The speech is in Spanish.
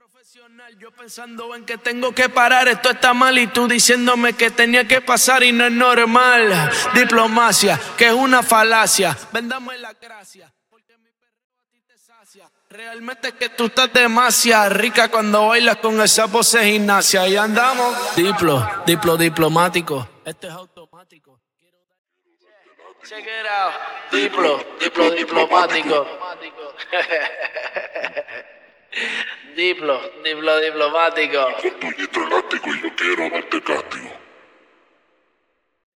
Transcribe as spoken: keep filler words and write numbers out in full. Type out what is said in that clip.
Profesional, yo pensando en que tengo que parar, esto está mal y tú diciéndome que tenía que pasar y no es normal. Diplomacia, que es una falacia, vendame la gracia, porque mi perreo a ti te sacia. Realmente es que tú estás demasiado rica cuando bailas con esa pose gimnasia. Y andamos, diplo, diplo diplomático, esto es automático. Check it out, diplo, diplo diplomático. Diplo, diplo diplomático. Con puñito elástico y yo quiero darte castigo.